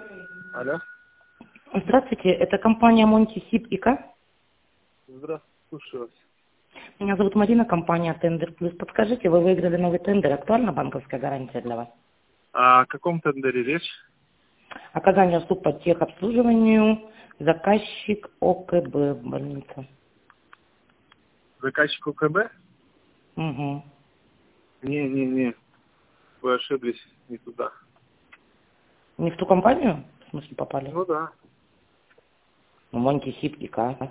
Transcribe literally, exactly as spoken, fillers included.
Алло. Здравствуйте, это компания Монти-Сип и К. Здравствуйте, слушаю вас. Меня зовут Марина, компания Тендер Плюс. Подскажите, вы выиграли новый тендер, актуальна банковская гарантия для вас? А о каком тендере речь? Оказание услуг по техобслуживанию, заказчик ОКБ, больница. Заказчик УКБ? Угу. Не-не-не, вы ошиблись не туда. Не в ту компанию, в смысле, попали? Ну да. Ну, Монти-Сип и К.